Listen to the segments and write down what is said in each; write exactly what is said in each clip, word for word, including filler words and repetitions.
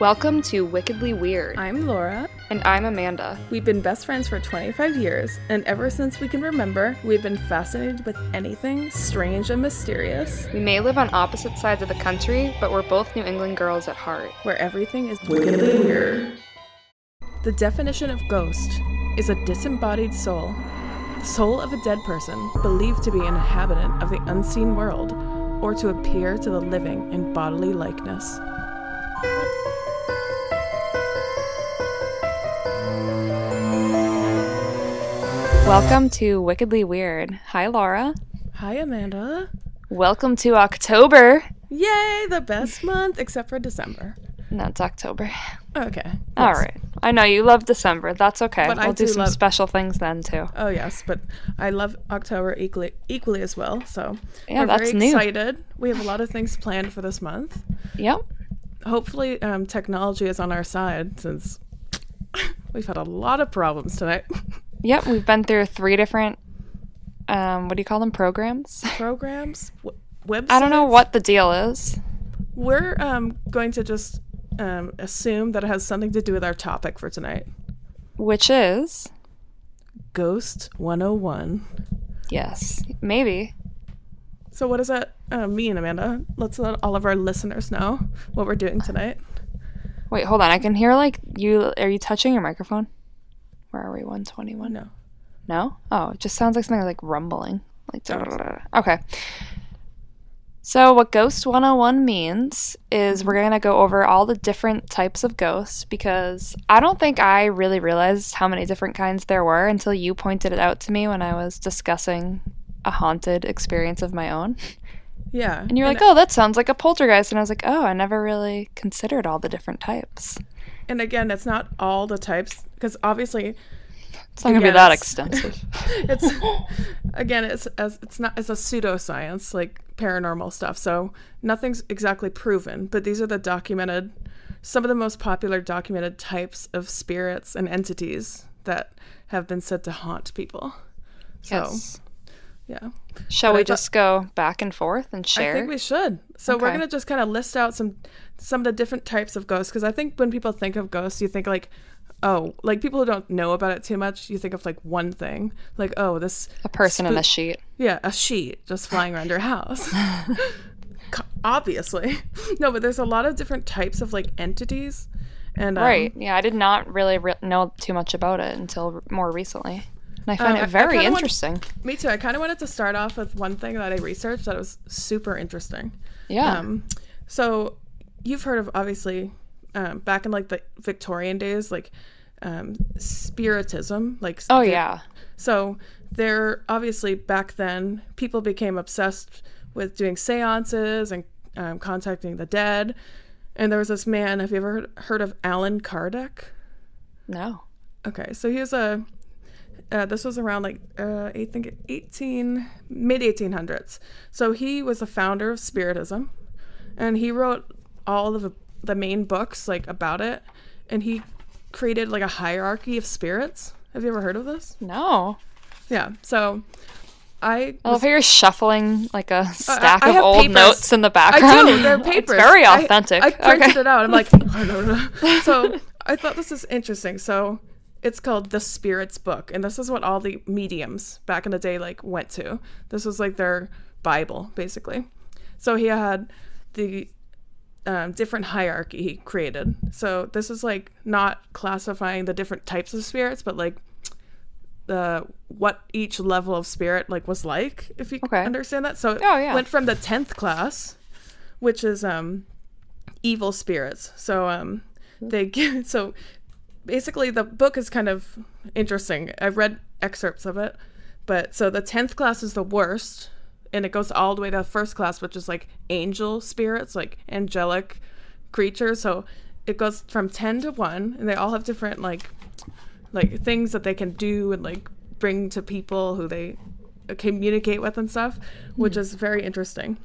Welcome to Wickedly Weird. I'm Laura. And I'm Amanda. We've been best friends for twenty-five years, and ever since we can remember, we've been fascinated with anything strange and mysterious. We may live on opposite sides of the country, but we're both New England girls at heart. Where everything is wickedly weird. The definition of ghost is a disembodied soul. The soul of a dead person believed to be an inhabitant of the unseen world, or to appear to the living in bodily likeness. Welcome to Wickedly Weird. Hi, Laura. Hi, Amanda. Welcome to October. Yay, the best month, except for December. No, it's October. Okay. Yes. All right. I know you love December. That's okay. But we'll I do, do some love... special things then, too. Oh, yes, but I love October equally equally as well, so yeah, we're that's very new. excited. We have a lot of things planned for this month. Yep. Hopefully, um, technology is on our side, since we've had a lot of problems tonight. Yep, we've been through three different, um, what do you call them, programs? Programs? W- websites? I don't know what the deal is. We're um, going to just um, assume that it has something to do with our topic for tonight. Which is? Ghost one oh one. Yes, maybe. So what does that uh, mean, Amanda? Let's let all of our listeners know what we're doing tonight. Wait, hold on. I can hear, like, you. Are you touching your microphone? Where are we? one twenty-one? No. No? Oh, it just sounds like something like rumbling. Like, okay. So what Ghost one oh one means is we're going to go over all the different types of ghosts, because I don't think I really realized how many different kinds there were until you pointed it out to me when I was discussing a haunted experience of my own. Yeah. And you're and like, oh, that sounds like a poltergeist. And I was like, oh, I never really considered all the different types. And again, it's not all the types, because obviously it's not going to be that extensive. It's again, it's as it's not it's a pseudoscience, like paranormal stuff. So nothing's exactly proven, but these are the documented, some of the most popular documented types of spirits and entities that have been said to haunt people. So, yes. Yeah. Shall but we I just thought, go back and forth and share? I think we should. So okay. We're going to just kind of list out some some of the different types of ghosts, because I think when people think of ghosts, you think like, oh, like people who don't know about it too much, you think of like one thing, like, oh, this a person spo- in a sheet. Yeah, a sheet just flying around your house. Obviously. No, but there's a lot of different types of like entities. And um, right. Yeah, I did not really re- know too much about it until r- more recently. And I find um, it very I interesting. Want, me too. I kind of wanted to start off with one thing that I researched that was super interesting. Yeah. Um, so you've heard of, obviously, um, back in like the Victorian days, like um, spiritism. Like oh, yeah. So there, obviously, back then, people became obsessed with doing seances and um, contacting the dead. And there was this man, have you ever heard, heard of Allan Kardec? No. Okay, so he was a... Uh, this was around like uh, I think eighteen mid eighteen hundreds. So he was the founder of Spiritism, and he wrote all of the, the main books like about it, and he created like a hierarchy of spirits. Have you ever heard of this? No. Yeah. So I. I love how you're shuffling like a stack I, I of old papers. notes in the background. I do. They're papers. It's very authentic. I, I printed okay. it out. I'm like, I don't know. So I thought this is interesting. So. It's called The Spirits Book, and this is what all the mediums back in the day like went to. This was like their Bible, basically. So he had the um, different hierarchy he created. So this is like not classifying the different types of spirits, but like the what each level of spirit like was like, if you okay. understand that. So it oh, yeah. went from the tenth class, which is um, evil spirits. So um, they give so. Basically, the book is kind of interesting. I've read excerpts of it. But so the tenth class is the worst. And it goes all the way to the first class, which is like angel spirits, like angelic creatures. So it goes from ten to one. And they all have different like like things that they can do and like bring to people who they communicate with and stuff, which mm. is very interesting.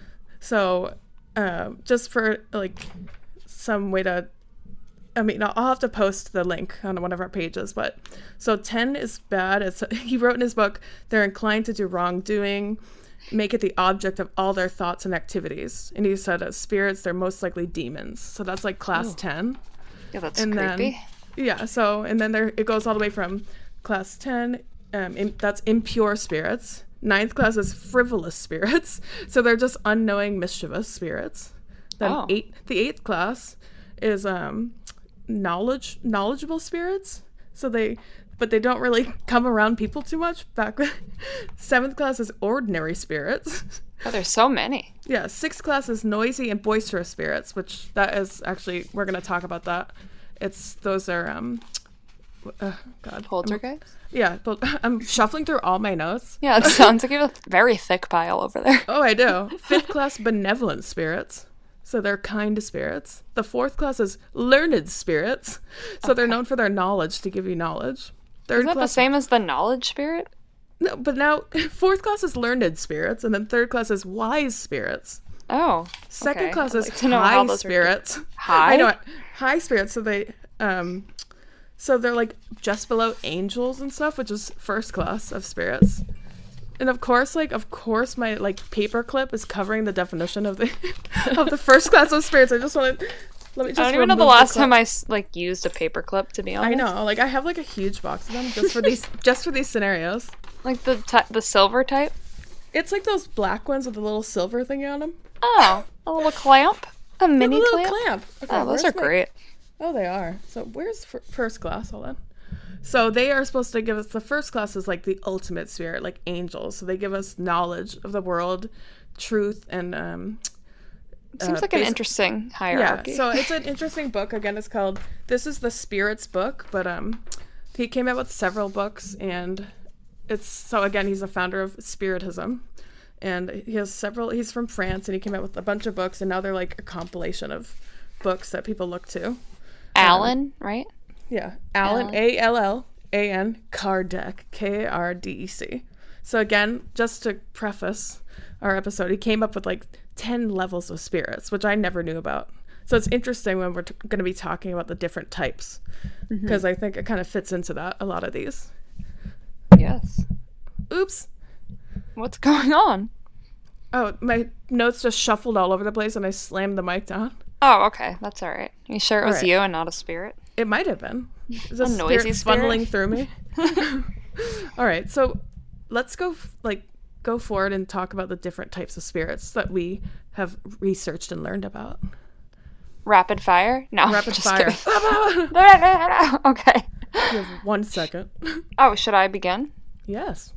So uh, just for like some way to... I mean, I'll have to post the link on one of our pages, but so ten is bad. It's, he wrote in his book, they're inclined to do wrongdoing, make it the object of all their thoughts and activities. And he said as spirits, they're most likely demons. So that's like class Ooh. ten. Yeah, that's and creepy. Then, yeah, so, and then there it goes all the way from class ten, um, in, that's impure spirits. Ninth class is frivolous spirits. So they're just unknowing, mischievous spirits. Then Oh. eight, the eighth class is um, knowledge, knowledgeable spirits. So they, but they don't really come around people too much. Back, seventh class is ordinary spirits. Oh, there's so many. Yeah, sixth class is noisy and boisterous spirits, which that is actually, we're going to talk about that. It's, those are, um, uh, God. Poltergeist? Yeah, but I'm shuffling through all my notes. Yeah, it sounds like you have a very thick pile over there. Oh, I do. Fifth class, benevolent spirits. So they're kind spirits. The fourth class is learned spirits. So okay. They're known for their knowledge, to give you knowledge. Third Is that class, the same as the knowledge spirit? No, but now fourth class is learned spirits, and then third class is wise spirits. Oh. Second okay. class I'd is like to know high how those spirits. Are... High? I know it. High spirits. So they, um, so they're like just below angels and stuff, which is first class of spirits. And of course, like of course, my like paperclip is covering the definition of the of the first class of spirits. I just want to. Let me just I don't even know the last time I like used a paperclip, to be honest. I know, like I have like a huge box of them just for these just for these scenarios. Like the ty- the silver type? It's like those black ones with the little silver thing on them. Oh, a little clamp? A mini a little clamp? clamp. Okay, oh, those are my... great. Oh, they are. So where's f- first class? Hold on. So they are supposed to give us, the first class is like the ultimate spirit, like angels. So they give us knowledge of the world, truth, and um Seems uh, like an interesting hierarchy. Yeah, so it's an interesting book. Again, it's called, this is the Spirits book, but um, he came out with several books, and it's, so again, he's a founder of Spiritism, and he has several, he's from France, and he came out with a bunch of books, and now they're like a compilation of books that people look to. Alan, um, right? Yeah, Alan, A L L A N, Kardec, K A R D E C. So again, just to preface our episode, he came up with like ten levels of spirits, which I never knew about. So it's interesting when we're t- going to be talking about the different types, because mm-hmm. I think it kind of fits into that, a lot of these. Yes. Oops. What's going on? Oh, my notes just shuffled all over the place and I slammed the mic down. Oh, okay. That's all right. You sure it was right. you and not a spirit? It might have been. Is a noisy spirit funneling through me? All right. So let's go, f- like, go forward and talk about the different types of spirits that we have researched and learned about. Rapid fire? No. Rapid just fire. Okay. You have one second. Oh, should I begin? Yes.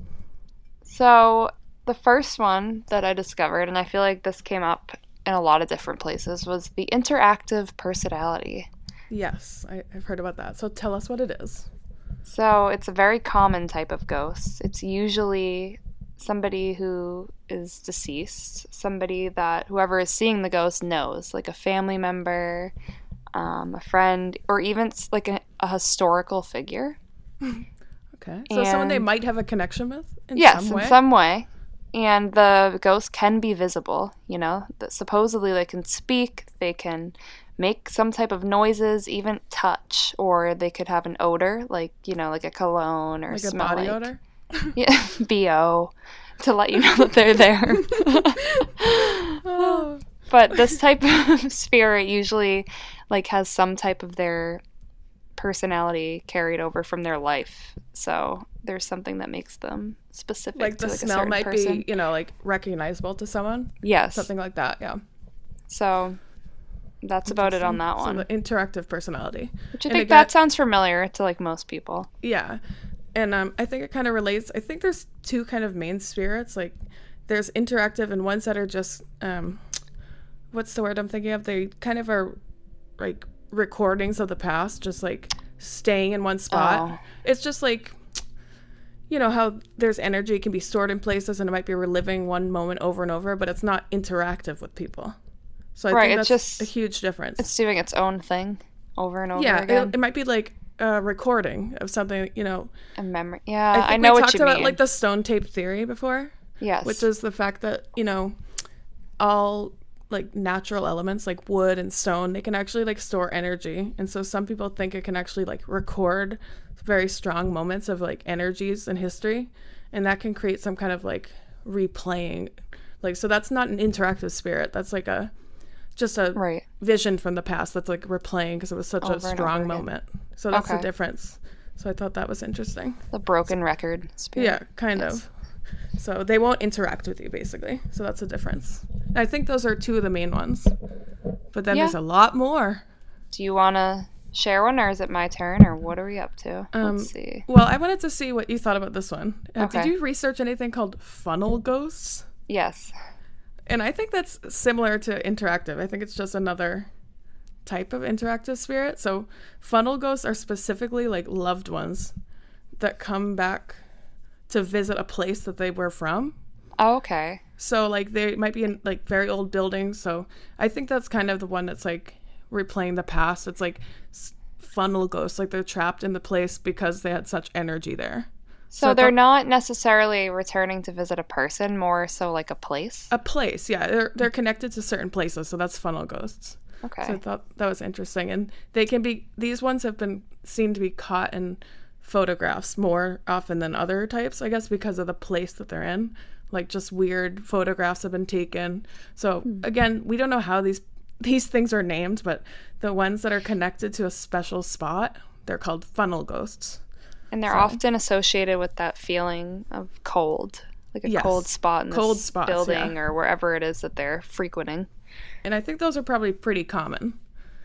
So the first one that I discovered, and I feel like this came up in a lot of different places, was the interactive personality. Yes, I, I've heard about that. So tell us what it is. So it's a very common type of ghost. It's usually somebody who is deceased, somebody that whoever is seeing the ghost knows, like a family member, um, a friend, or even like a, a historical figure. Okay. So and, someone they might have a connection with in yes, some way? in some way. And the ghost can be visible, you know, that supposedly they can speak, they can make some type of noises, even touch, or they could have an odor, like, you know, like a cologne or like smell a body like, odor? Yeah, B O, to let you know that they're there. Oh. But this type of spirit usually, like, has some type of their personality carried over from their life. So there's something that makes them specific like to the like smell a certain might person. be, you know, like recognizable to someone. Yes. Something like that, yeah. So that's about it on that one. So the interactive personality. Which I and think again, that sounds familiar to like most people. Yeah. And um, I think it kind of relates. I think there's two kind of main spirits. Like there's interactive and ones that are just, um, what's the word I'm thinking of? They kind of are like recordings of the past, just like staying in one spot. Oh. It's just like, you know, how there's energy can be stored in places and it might be reliving one moment over and over, but it's not interactive with people. So I right, think it's that's just, a huge difference. It's doing its own thing over and over yeah, again. It, it might be like a recording of something, you know. A memory. Yeah, I, I, think I know we what talked you about mean. like the stone tape theory before. Yes. Which is the fact that, you know, all like natural elements like wood and stone, they can actually like store energy. And so some people think it can actually like record very strong moments of like energies in history. And that can create some kind of like replaying. Like, so that's not an interactive spirit. That's like a just a Right. vision from the past that's like replaying because it was such Over a and over strong again. moment. So that's Okay. the difference. So I thought that was interesting. The broken record spirit. Yeah, kind Yes. of. So they won't interact with you, basically. So that's a difference. I think those are two of the main ones. But then Yeah. there's a lot more. Do you want to share one, or is it my turn, or what are we up to? Um, Let's see. Well, I wanted to see what you thought about this one. Uh, Did Okay. you research anything called funnel ghosts? Yes. And I think that's similar to interactive. I think it's just another type of interactive spirit. So funnel ghosts are specifically like loved ones that come back to visit a place that they were from. Oh, okay. So like they might be in like very old buildings. So I think that's kind of the one that's like replaying the past. It's like s- funnel ghosts, like they're trapped in the place because they had such energy there. So, So I they're thought- not necessarily returning to visit a person, more so like a place. A place, yeah. They're they're connected to certain places, so that's funnel ghosts. Okay. So I thought that was interesting. And they can be, these ones have been seen to be caught in photographs more often than other types, I guess, because of the place that they're in. Like just weird photographs have been taken. So again, we don't know how these these things are named, but the ones that are connected to a special spot, they're called funnel ghosts. And they're So- often associated with that feeling of cold, like a Yes. cold spot in this Cold spots, building yeah. or wherever it is that they're frequenting. And I think those are probably pretty common.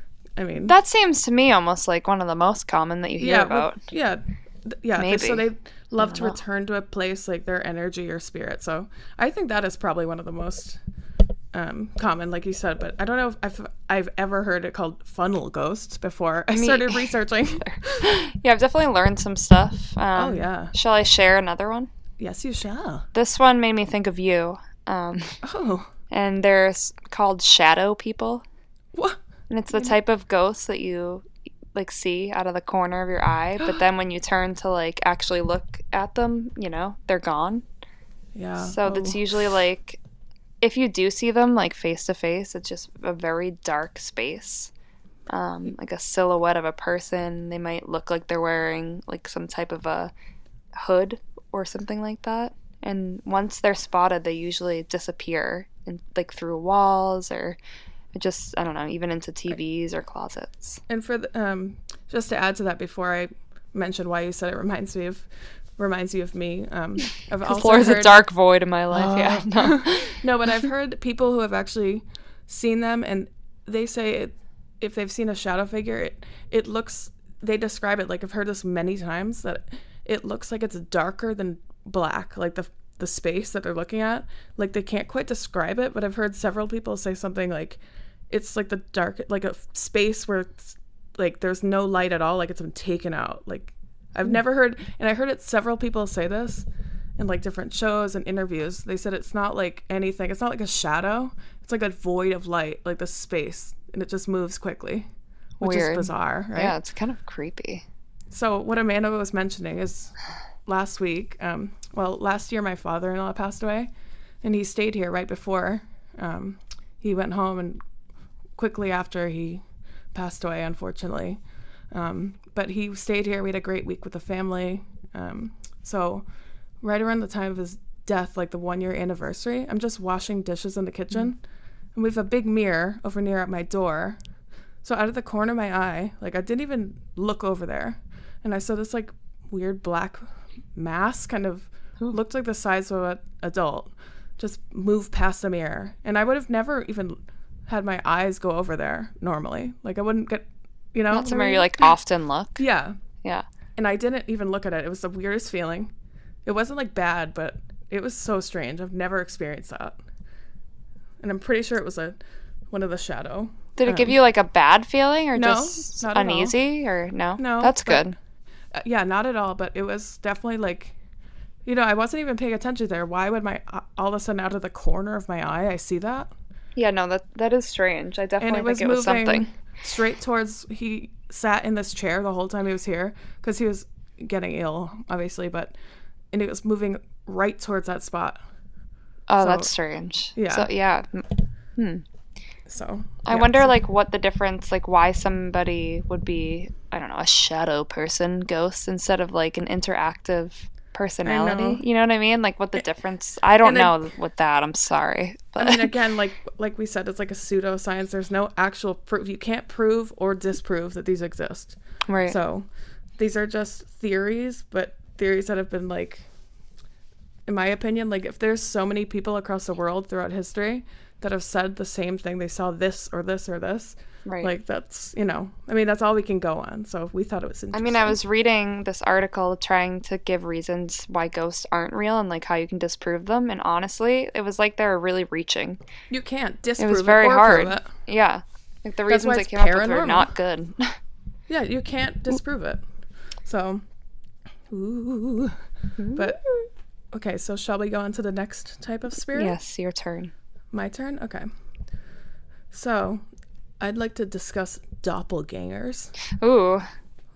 I mean, That seems to me almost like one of the most common that you hear yeah, about. well, yeah, th- yeah. they- So Maybe. they love to know. return to a place, like their energy or spirit. So I think that is probably one of the most um, common, like you said. But I don't know if I've, I've ever heard it called funnel ghosts before I Me- started researching. Yeah, I've definitely learned some stuff. Um, Oh, yeah. Shall I share another one? Yes, you shall. This one made me think of you. Um, Oh, and they're s- called shadow people. what? And it's the type of ghost that you like see out of the corner of your eye, but then when you turn to like actually look at them, you know, they're gone. Yeah. So that's oh. usually like if you do see them like face to face, it's just a very dark space. Um, like a silhouette of a person. They might look like they're wearing like some type of a hood or something like that. And once they're spotted, they usually disappear in, like through walls or just I don't know, even into T Vs or closets. And for the, um, just to add to that, before I mention why you said it reminds me of reminds you of me. Um, I've Because also Laura's heard, a dark void in my life. Oh. Yeah, no. No, but I've heard people who have actually seen them, and they say it, if they've seen a shadow figure, it it looks. They describe it like I've heard this many times that it looks like it's darker than black, like the the space that they're looking at. Like they can't quite describe it, but I've heard several people say something like it's like the dark, like a space where it's, like there's no light at all, like it's been taken out. Like I've never heard, and I heard it several people say this in like different shows and interviews. They said it's not like anything. It's not like a shadow. It's like a void of light, like the space, and it just moves quickly, which Weird. is bizarre, right? Yeah, it's kind of creepy. So what Amanda was mentioning is last week, um, well, last year my father-in-law passed away, and he stayed here right before um, he went home, and quickly after he passed away, unfortunately. Um, but he stayed here. We had a great week with the family. Um, so right around the time of his death, like the one-year anniversary, I'm just washing dishes in the kitchen, and we have a big mirror over near at my door. So out of the corner of my eye, like I didn't even look over there, and I saw this like weird black mass, kind of looked like the size of an adult, just move past the mirror. And I would have never even had my eyes go over there normally. Like I wouldn't get, you know, Not what I somewhere mean? you like often look. Yeah. Yeah. And I didn't even look at it. It was the weirdest feeling. It wasn't like bad, but it was so strange. I've never experienced that. And I'm pretty sure it was a one of the shadow. Did it give Um, you like a bad feeling or no, just not at all. uneasy or no? No, That's but- good. Uh, yeah, not at all, but it was definitely like, you know, I wasn't even paying attention there. Why would my, uh, all of a sudden out of the corner of my eye, I see that? Yeah, no, that that is strange. I And definitely it was think it was moving something. straight towards, he sat in this chair the whole time he was here because he was getting ill, obviously, but, and it was moving right towards that spot. Oh, so- that's strange. yeah. So yeah, hmm. So I yeah, wonder so- like what the difference, like why somebody would be, I don't know, a shadow person ghost instead of like an interactive personality. You know what I mean? Like what the difference. I don't then, know with that. I'm sorry. But. I mean, again, like like we said, it's like a pseudoscience. There's no actual proof. You can't prove or disprove that these exist. Right. So these are just theories, but theories that have been like, in my opinion, like if there's so many people across the world throughout history that have said the same thing, they saw this or this or this, right. Like that's, you know, I mean, that's all we can go on. So we thought it was interesting. I mean, I was reading this article trying to give reasons why ghosts aren't real and like how you can disprove them. And honestly, it was like they were really reaching. You can't disprove it. Was very it or hard. prove it. Yeah. Like the That's reasons why I came paranormal. up with were not good. Yeah, you can't disprove it. So, ooh. But, okay, so shall we go on to the next type of spirit? Yes, your turn. My turn? Okay. So, I'd like to discuss doppelgangers. Ooh,